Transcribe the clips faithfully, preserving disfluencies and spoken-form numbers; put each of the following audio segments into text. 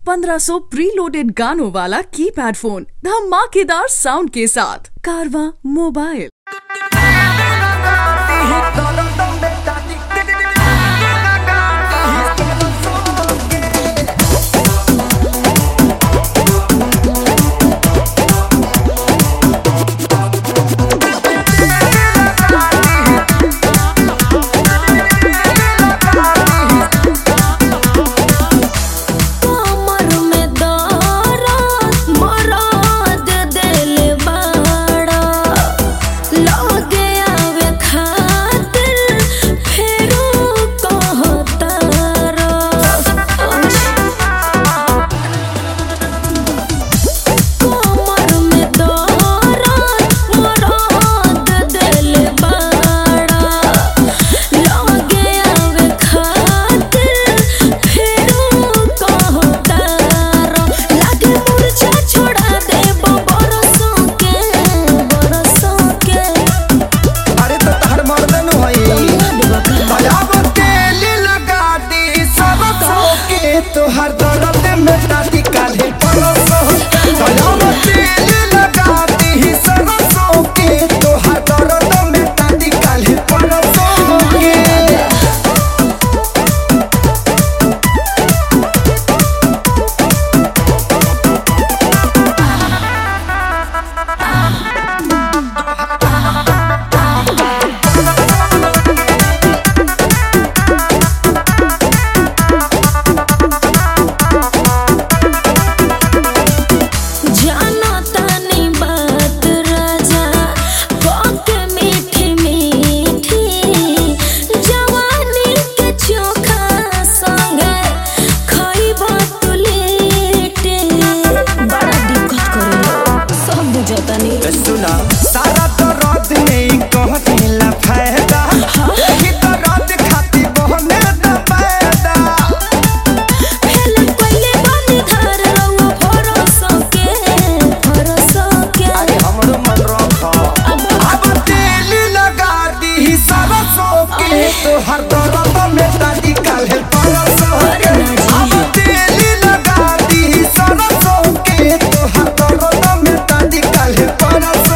पंद्रह सौ pre loaded गानों वाला कीपैड फोन धमाकेदार साउंड के साथ कारवा मोबाइल। तो हर दर्द में दादी काले परसों तेल लगाती ही सरसों के तो हर दर्द में दादी काले परसों के सारा तो रात नहीं कहला फायदा यही तो रात खाती बहने द पैदा पहले पहले बनी धर लो भरोसा के भरोसा के अरे हमरो मन रखा अब तेल लगा दी सरसों के तो हर दर्द में दादी काले परसों के अब तेल लगा दी सरसों के तो हर दर्द में दादी काले परसों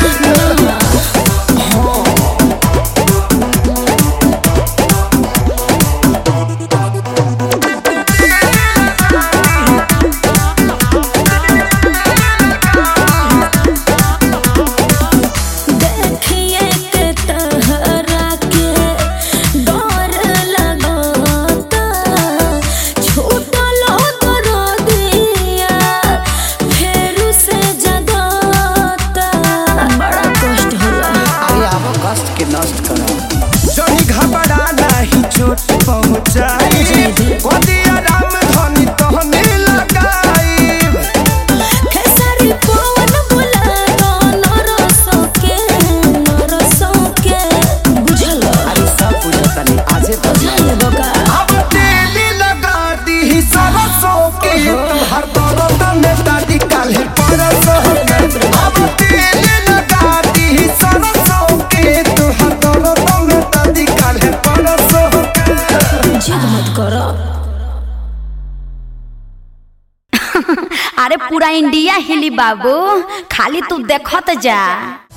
नष्ट करो जोनी घबरा नहीं चोट पहुंचाई गोदिया राम धनी तहने लगाई खेसारी पवन बुला दो नरसो के नरसो के बुझल अरे सब बुझता नहीं आजे बुझल बका अब तेल लगा दी सरसों के तो हर दर्द में दादी काले परसों अब तेल लगा दी सरसों के तो हर दर्द में दादी काले परसों जिद मत करो। अरे पूरा इंडिया हिली बाबू, खाली तू देखत जा।